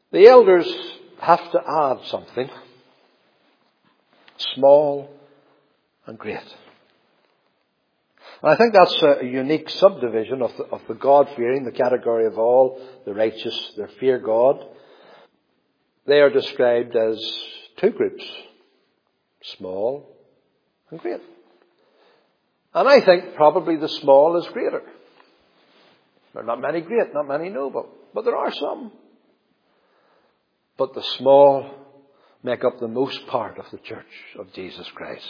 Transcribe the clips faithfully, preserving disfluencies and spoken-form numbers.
The elders have to add something. Small and great. And I think that's a unique subdivision of the, of the God-fearing, the category of all the righteous that fear God. They are described as two groups. Small and great. And I think probably the small is greater. There are not many great, not many noble, but there are some. But the small make up the most part of the church of Jesus Christ.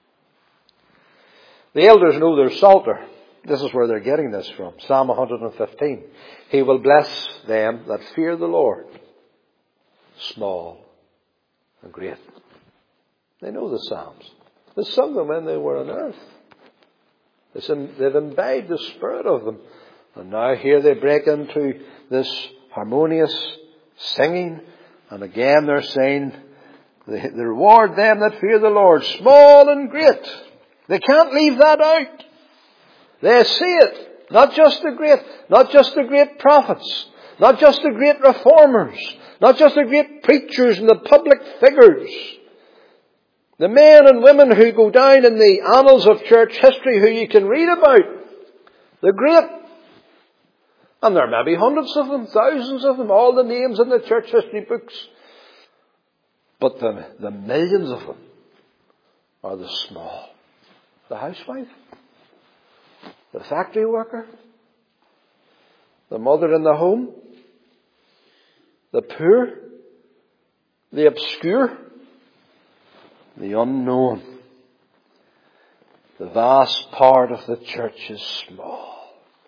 The elders know their Psalter. This is where they're getting this from. Psalm one hundred fifteen. He will bless them that fear the Lord, small and great. They know the Psalms. They sung them when they were on earth. They've imbibed the spirit of them. And now here they break into this harmonious singing. And again they're saying, they reward them that fear the Lord, small and great. They can't leave that out. They see it. Not just the great, not just the great prophets, not just the great reformers, not just the great preachers and the public figures. The men and women who go down in the annals of church history who you can read about. The great. And there may be hundreds of them, thousands of them, all the names in the church history books. But the, the millions of them are the small. The housewife, the factory worker, the mother in the home, the poor, the obscure, the unknown. The vast part of the church is small.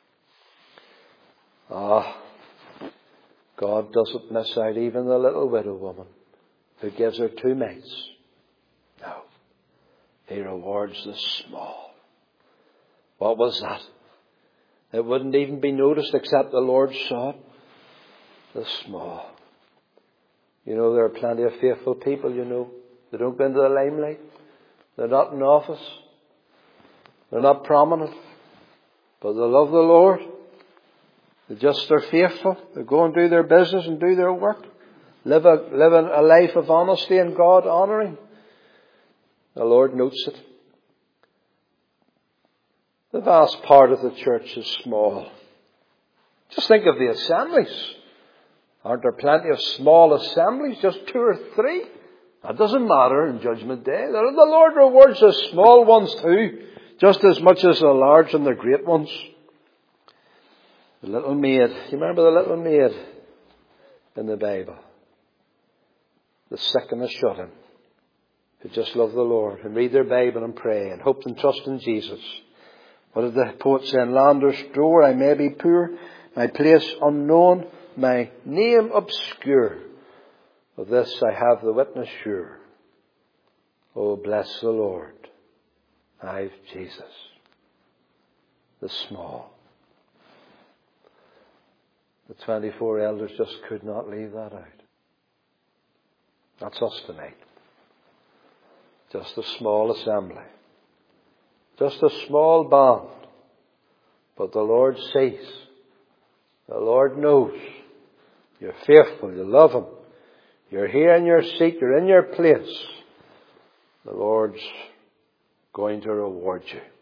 Ah, God doesn't miss out even the little widow woman who gives her two mites. No. He rewards the small. What was that? It wouldn't even be noticed except the Lord saw it. The small. You know, there are plenty of faithful people, you know. They don't go into the limelight. They're not in office. They're not prominent. But they love the Lord. They just are faithful. They go and do their business and do their work. Live a, live a life of honesty and God honouring. The Lord notes it. The vast part of the church is small. Just think of the assemblies. Aren't there plenty of small assemblies? Just two or three? That doesn't matter in Judgment Day. The Lord rewards the small ones too, just as much as the large and the great ones. The little maid. You remember the little maid in the Bible? The sick and the shut-in, who just love the Lord and read their Bible and pray and hope and trust in Jesus. What did the poet say? In Landor's door I may be poor, my place unknown, my name obscure. Of this I have the witness sure. Oh, bless the Lord. I've Jesus. The small. The twenty-four elders just could not leave that out. That's us tonight. Just a small assembly. Just a small band. But the Lord sees. The Lord knows. You're faithful. You love Him. You're here in your seat. You're in your place. The Lord's going to reward you.